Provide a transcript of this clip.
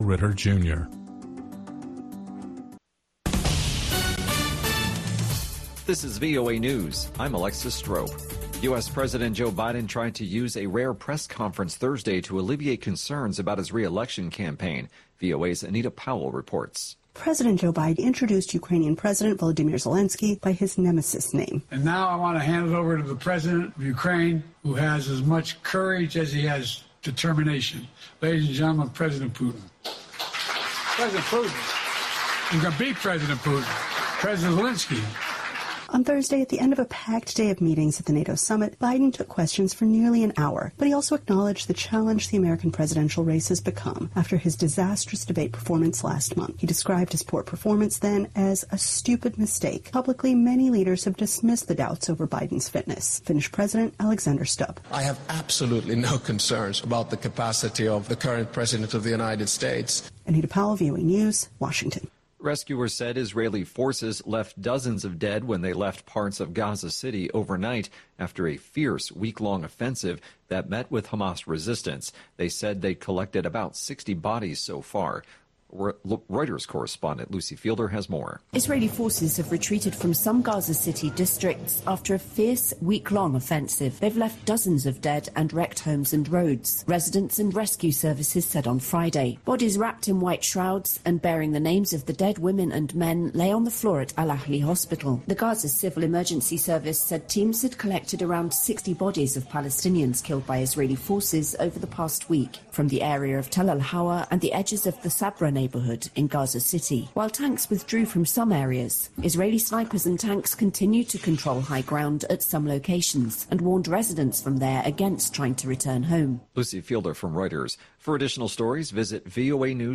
Ritter Jr. This is VOA News. I'm Alexis Strope. U.S. President Joe Biden tried to use a rare press conference Thursday to alleviate concerns about his re-election campaign. VOA's Anita Powell reports. President Joe Biden introduced Ukrainian President Volodymyr Zelensky by his nemesis name. And now I want to hand it over to the president of Ukraine, who has as much courage as he has determination. Ladies and gentlemen, President Putin. President Putin. You can beat President Putin. President Zelensky. On Thursday, at the end of a packed day of meetings at the NATO summit, Biden took questions for nearly an hour, but he also acknowledged the challenge the American presidential race has become after his disastrous debate performance last month. He described his poor performance then as a stupid mistake. Publicly, many leaders have dismissed the doubts over Biden's fitness. Finnish President Alexander Stubb. I have absolutely no concerns about the capacity of the current president of the United States. Anita Powell, VOA News, Washington. Rescuers said Israeli forces left dozens of dead when they left parts of Gaza City overnight after a fierce week-long offensive that met with Hamas resistance. They said they collected about 60 bodies so far. Reuters correspondent Lucy Fielder has more. Israeli forces have retreated from some Gaza City districts after a fierce week-long offensive. They've left dozens of dead and wrecked homes and roads. Residents and rescue services said on Friday. Bodies wrapped in white shrouds and bearing the names of the dead women and men lay on the floor at Al Ahli Hospital. The Gaza Civil Emergency Service said teams had collected around 60 bodies of Palestinians killed by Israeli forces over the past week from the area of Tel Al-Hawa and the edges of the Sabra neighborhood in Gaza City. While tanks withdrew from some areas, Israeli snipers and tanks continued to control high ground at some locations and warned residents from there against trying to return home. Lucy Fielder from Reuters. For additional stories, visit VOA News.